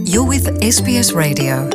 You're with SBS Radio.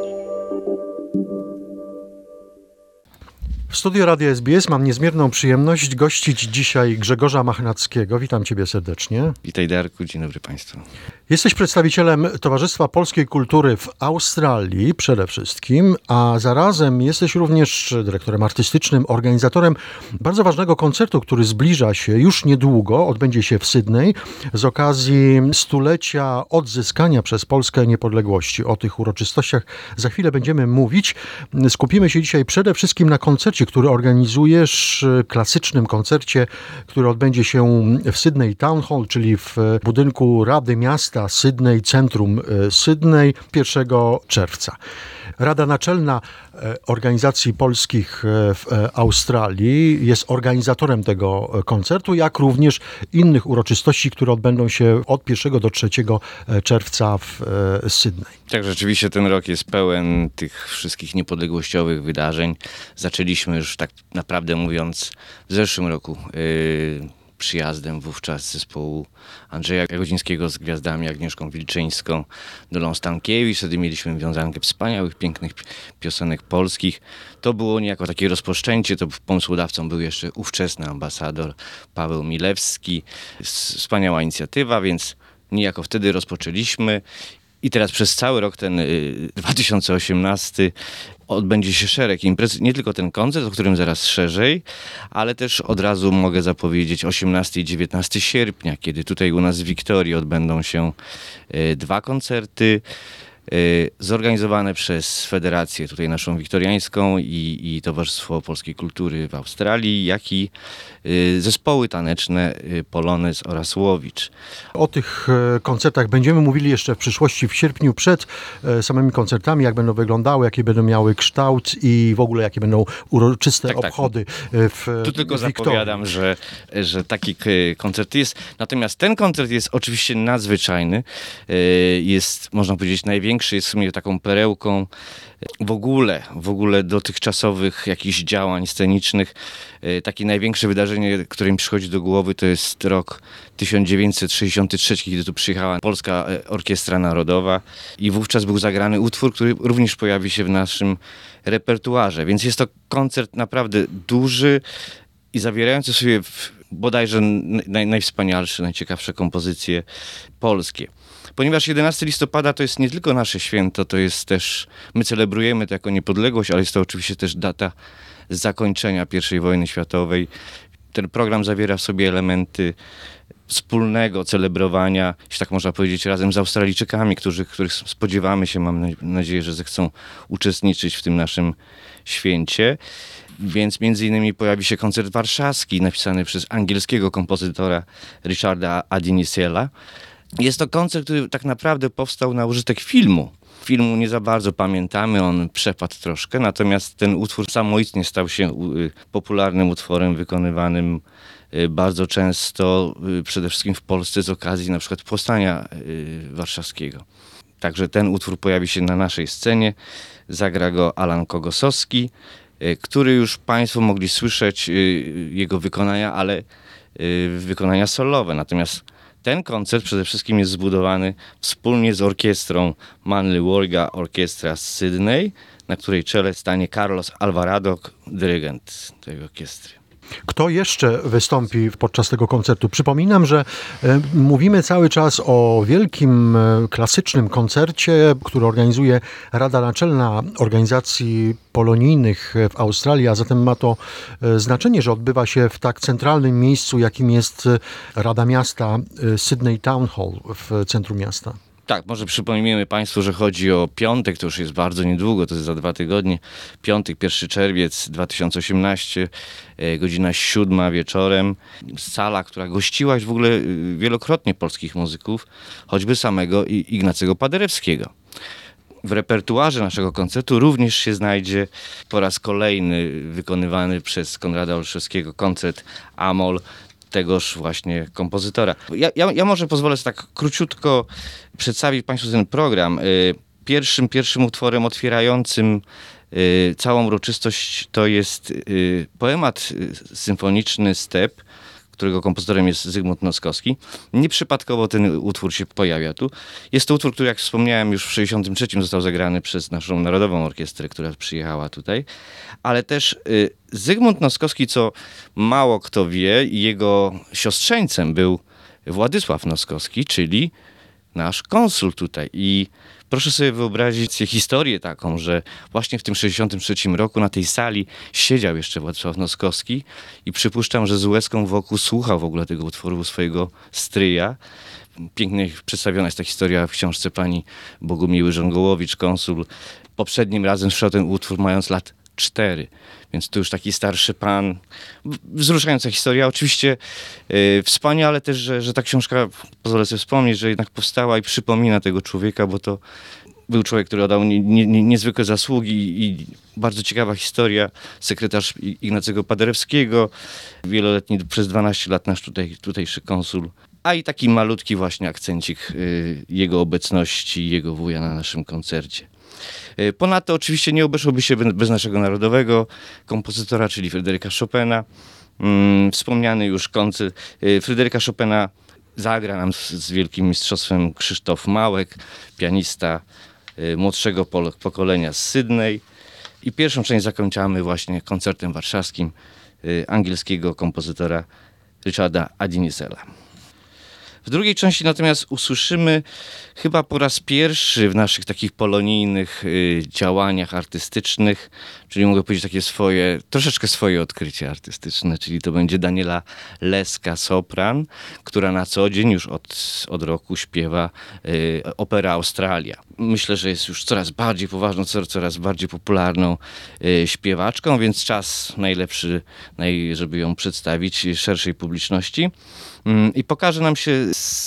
W studiu Radia SBS mam niezmierną przyjemność gościć dzisiaj Grzegorza Machnackiego. Witam Ciebie serdecznie. Witaj Darku, dzień dobry Państwu. Jesteś przedstawicielem Towarzystwa Polskiej Kultury w Australii przede wszystkim, a zarazem jesteś również dyrektorem artystycznym, organizatorem bardzo ważnego koncertu, który zbliża się już niedługo, odbędzie się w Sydney z okazji stulecia odzyskania przez Polskę niepodległości. O tych uroczystościach za chwilę będziemy mówić. Skupimy się dzisiaj przede wszystkim na koncercie, który organizujesz, klasycznym koncercie, który odbędzie się w Sydney Town Hall, czyli w budynku Rady Miasta Sydney, centrum Sydney, 1 czerwca. Rada Naczelna Organizacji Polskich w Australii jest organizatorem tego koncertu, jak również innych uroczystości, które odbędą się od 1 do 3 czerwca w Sydney. Tak, rzeczywiście ten rok jest pełen tych wszystkich niepodległościowych wydarzeń. Zaczęliśmy już tak naprawdę mówiąc w zeszłym roku przyjazdem wówczas zespołu Andrzeja Jagodzińskiego z gwiazdami Agnieszką Wilczyńską, Dolą Stankiewicz. Wtedy mieliśmy wiązankę wspaniałych, pięknych piosenek polskich. To było niejako takie rozpoczęcie, to pomysłodawcą był jeszcze ówczesny ambasador Paweł Milewski. Wspaniała inicjatywa, więc niejako wtedy rozpoczęliśmy. I teraz przez cały rok ten 2018 odbędzie się szereg imprez, nie tylko ten koncert, o którym zaraz szerzej, ale też od razu mogę zapowiedzieć 18 i 19 sierpnia, kiedy tutaj u nas w Wiktorii odbędą się 2 koncerty zorganizowane przez Federację tutaj naszą wiktoriańską i Towarzystwo Polskiej Kultury w Australii, jak i zespoły taneczne Polonez oraz Łowicz. O tych koncertach będziemy mówili jeszcze w przyszłości, w sierpniu, przed samymi koncertami, jak będą wyglądały, jakie będą miały kształt i w ogóle jakie będą uroczyste obchody w Tu tylko Wiktorii. zapowiadam, że taki koncert jest. Natomiast ten koncert jest oczywiście nadzwyczajny. Jest, można powiedzieć, największy, jest w sumie taką perełką w ogóle dotychczasowych jakichś działań scenicznych. Takie największe wydarzenie, które mi przychodzi do głowy, to jest rok 1963, kiedy tu przyjechała Polska Orkiestra Narodowa i wówczas był zagrany utwór, który również pojawi się w naszym repertuarze. Więc jest to koncert naprawdę duży i zawierający w sobie bodajże najwspanialsze, najciekawsze kompozycje polskie. Ponieważ 11 listopada to jest nie tylko nasze święto, to jest też, my celebrujemy to jako niepodległość, ale jest to oczywiście też data zakończenia I wojny światowej. Ten program zawiera w sobie elementy wspólnego celebrowania, jeśli tak można powiedzieć, razem z Australijczykami, których spodziewamy się, mam nadzieję, że zechcą uczestniczyć w tym naszym święcie. Więc między innymi pojawi się koncert warszawski napisany przez angielskiego kompozytora Richarda Adinisiela. Jest to koncert, który tak naprawdę powstał na użytek filmu. Filmu nie za bardzo pamiętamy, on przepadł troszkę, natomiast ten utwór samoistnie stał się popularnym utworem wykonywanym bardzo często, przede wszystkim w Polsce z okazji na przykład powstania warszawskiego. Także ten utwór pojawi się na naszej scenie, zagra go Alan Kogosowski, który już Państwo mogli słyszeć jego wykonania, ale wykonania solowe. Natomiast ten koncert przede wszystkim jest zbudowany wspólnie z orkiestrą Manly Warga Orkiestra z Sydney, na której czele stanie Carlos Alvarado, dyrygent tej orkiestry. Kto jeszcze wystąpi podczas tego koncertu? Przypominam, że mówimy cały czas o wielkim, klasycznym koncercie, który organizuje Rada Naczelna Organizacji Polonijnych w Australii, a zatem ma to znaczenie, że odbywa się w tak centralnym miejscu, jakim jest Rada Miasta Sydney Town Hall w centrum miasta. Tak, może przypomnijmy Państwu, że chodzi o piątek, to już jest bardzo niedługo, to jest za 2 tygodnie. Piątek, 1 czerwiec 2018, godzina 7 wieczorem. Sala, która gościła w ogóle wielokrotnie polskich muzyków, choćby samego Ignacego Paderewskiego. W repertuarze naszego koncertu również się znajdzie po raz kolejny wykonywany przez Konrada Olszewskiego koncert Amol, tegoż właśnie kompozytora. Ja może pozwolę sobie tak króciutko przedstawić Państwu ten program. Pierwszym utworem otwierającym całą uroczystość to jest poemat symfoniczny Step, którego kompozytorem jest Zygmunt Noskowski. Nieprzypadkowo ten utwór się pojawia tu. Jest to utwór, który, jak wspomniałem, już w 1963 został zagrany przez naszą Narodową Orkiestrę, która przyjechała tutaj. Ale też Zygmunt Noskowski, co mało kto wie, jego siostrzeńcem był Władysław Noskowski, czyli nasz konsul tutaj. I proszę sobie wyobrazić historię taką, że właśnie w tym 1963 roku na tej sali siedział jeszcze Władysław Noskowski i przypuszczam, że z łezką wokół słuchał w ogóle tego utworu swojego stryja. Pięknie przedstawiona jest ta historia w książce pani Bogumiły Żongołowicz, konsul. Poprzednim razem słyszał ten utwór mając lat 4. Więc tu już taki starszy pan. Wzruszająca historia. Oczywiście wspaniale też, że ta książka, pozwolę sobie wspomnieć, że jednak powstała i przypomina tego człowieka, bo to był człowiek, który oddał niezwykłe zasługi i bardzo ciekawa historia. Sekretarz Ignacego Paderewskiego, wieloletni, przez 12 lat nasz tutejszy konsul. A i taki malutki właśnie akcencik jego obecności, jego wuja na naszym koncercie. Ponadto oczywiście nie obeszłoby się bez naszego narodowego kompozytora, czyli Fryderyka Chopina. Wspomniany już koncert Fryderyka Chopina zagra nam z wielkim mistrzostwem Krzysztof Małek, pianista młodszego pokolenia z Sydney. I pierwszą część zakończamy właśnie koncertem warszawskim angielskiego kompozytora Richarda Addinisela. W drugiej części natomiast usłyszymy chyba po raz pierwszy w naszych takich polonijnych działaniach artystycznych, czyli mogę powiedzieć takie troszeczkę swoje odkrycie artystyczne, czyli to będzie Daniela Leska, sopran, która na co dzień już od roku śpiewa operę Australia. Myślę, że jest już coraz bardziej poważną, coraz bardziej popularną śpiewaczką, więc czas najlepszy, żeby ją przedstawić szerszej publiczności. I pokaże nam się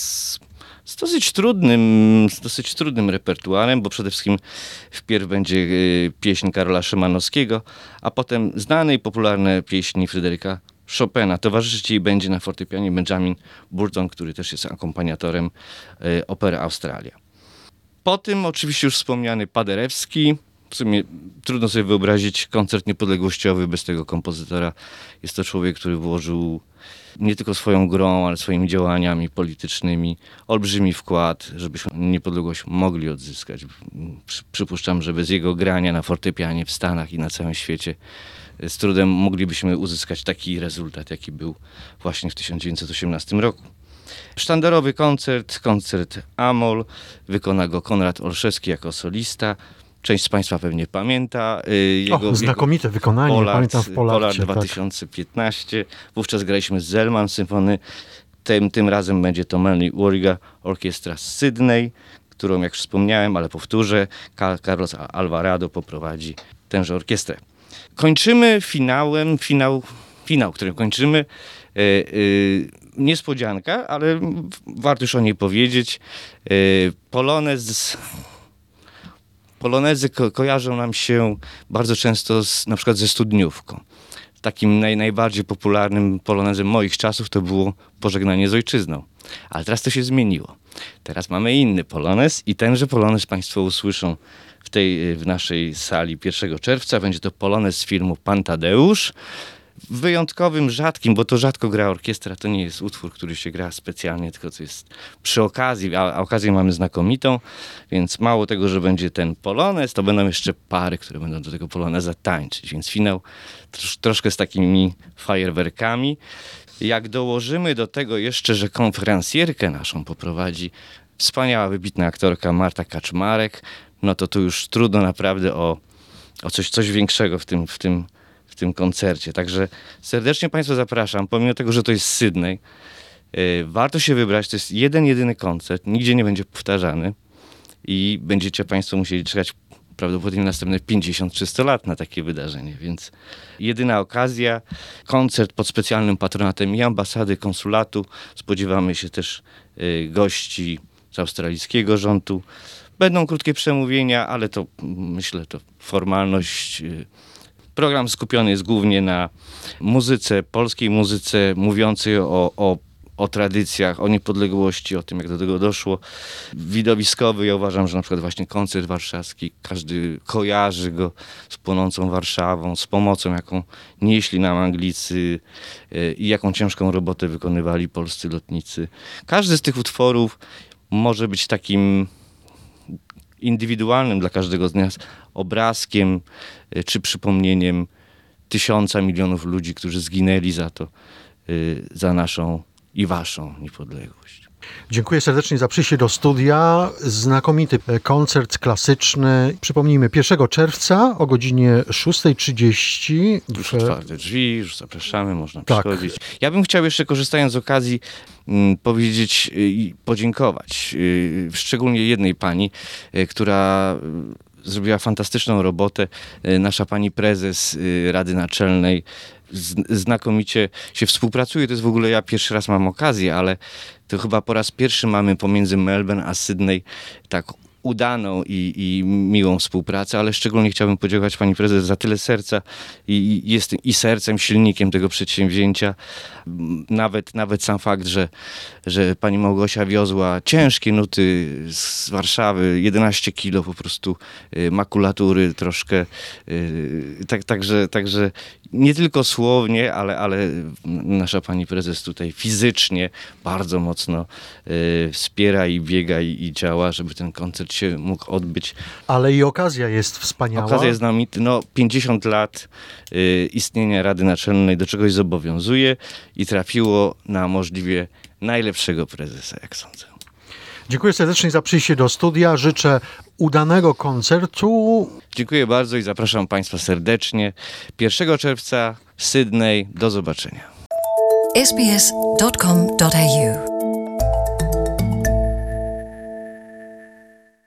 z dosyć trudnym repertuarem, bo przede wszystkim wpierw będzie pieśń Karola Szymanowskiego, a potem znane i popularne pieśni Fryderyka Chopina. Towarzyszyć jej będzie na fortepianie Benjamin Burton, który też jest akompaniatorem opery Australia. Po tym oczywiście już wspomniany Paderewski. W sumie trudno sobie wyobrazić koncert niepodległościowy bez tego kompozytora. Jest to człowiek, który włożył nie tylko swoją grą, ale swoimi działaniami politycznymi olbrzymi wkład, żebyśmy niepodległość mogli odzyskać. Przypuszczam, że bez jego grania na fortepianie w Stanach i na całym świecie z trudem moglibyśmy uzyskać taki rezultat, jaki był właśnie w 1918 roku. Sztandarowy koncert Amol, wykona go Konrad Olszewski jako solista. Część z Państwa pewnie pamięta znakomite wykonanie, pamiętam w Polarcie. Polar 2015. Tak. Wówczas graliśmy z Zelman Symfony. Tym razem będzie to Manly Warriga Orkiestra z Sydney, którą, jak już wspomniałem, ale powtórzę, Carlos Alvarado poprowadzi tęże orkiestrę. Kończymy finał, którym kończymy. Niespodzianka, ale warto już o niej powiedzieć. Polonezy kojarzą nam się bardzo często na przykład ze Studniówką. Takim najbardziej popularnym polonezem moich czasów to było Pożegnanie z ojczyzną. Ale teraz to się zmieniło. Teraz mamy inny polonez i tenże polonez Państwo usłyszą w naszej sali 1 czerwca. Będzie to polonez z filmu Pan Tadeusz. Wyjątkowym, rzadkim, bo to rzadko gra orkiestra, to nie jest utwór, który się gra specjalnie, tylko to jest przy okazji, a okazję mamy znakomitą, więc mało tego, że będzie ten polonez, to będą jeszcze pary, które będą do tego poloneza tańczyć, więc finał troszkę z takimi fajerwerkami. Jak dołożymy do tego jeszcze, że konferencjerkę naszą poprowadzi wspaniała, wybitna aktorka Marta Kaczmarek, no to tu już trudno naprawdę o coś większego w tym koncercie. Także serdecznie Państwa zapraszam, pomimo tego, że to jest Sydney. Warto się wybrać, to jest jedyny koncert, nigdzie nie będzie powtarzany i będziecie Państwo musieli czekać prawdopodobnie następne 50 czy 100 lat na takie wydarzenie, więc jedyna okazja, koncert pod specjalnym patronatem i ambasady, konsulatu. Spodziewamy się też gości z australijskiego rządu. Będą krótkie przemówienia, ale to myślę, to formalność. Program skupiony jest głównie na muzyce, polskiej muzyce mówiącej o o tradycjach, o niepodległości, o tym, jak do tego doszło. Widowiskowy, ja uważam, że na przykład właśnie koncert warszawski, każdy kojarzy go z płonącą Warszawą, z pomocą, jaką nieśli nam Anglicy i jaką ciężką robotę wykonywali polscy lotnicy. Każdy z tych utworów może być takim indywidualnym dla każdego z nas obrazkiem czy przypomnieniem tysiąca, milionów ludzi, którzy zginęli za to, za naszą i waszą niepodległość. Dziękuję serdecznie za przyjście do studia. Znakomity koncert klasyczny. Przypomnijmy, 1 czerwca o godzinie 6:30. Już otwarte drzwi, już zapraszamy, można Tak. przychodzić. Ja bym chciał jeszcze, korzystając z okazji, powiedzieć i podziękować szczególnie jednej pani, która zrobiła fantastyczną robotę. Nasza pani prezes Rady Naczelnej znakomicie się współpracuje. To jest w ogóle, ja pierwszy raz mam okazję, ale to chyba po raz pierwszy mamy pomiędzy Melbourne a Sydney tak udaną i miłą współpracę, ale szczególnie chciałbym podziękować pani prezes za tyle serca i jest i sercem, silnikiem tego przedsięwzięcia. Nawet sam fakt, że pani Małgosia wiozła ciężkie nuty z Warszawy, 11 kilo po prostu makulatury troszkę. Także nie tylko słownie, ale nasza pani prezes tutaj fizycznie bardzo mocno wspiera i biega i działa, żeby ten koncert się mógł odbyć. Ale i okazja jest wspaniała. Okazja jest nami, 50 lat istnienia Rady Naczelnej do czegoś zobowiązuje i trafiło na możliwie najlepszego prezesa, jak sądzę. Dziękuję serdecznie za przyjście do studia. Życzę udanego koncertu. Dziękuję bardzo i zapraszam państwa serdecznie. 1 czerwca Sydney. Do zobaczenia. sbs.com.au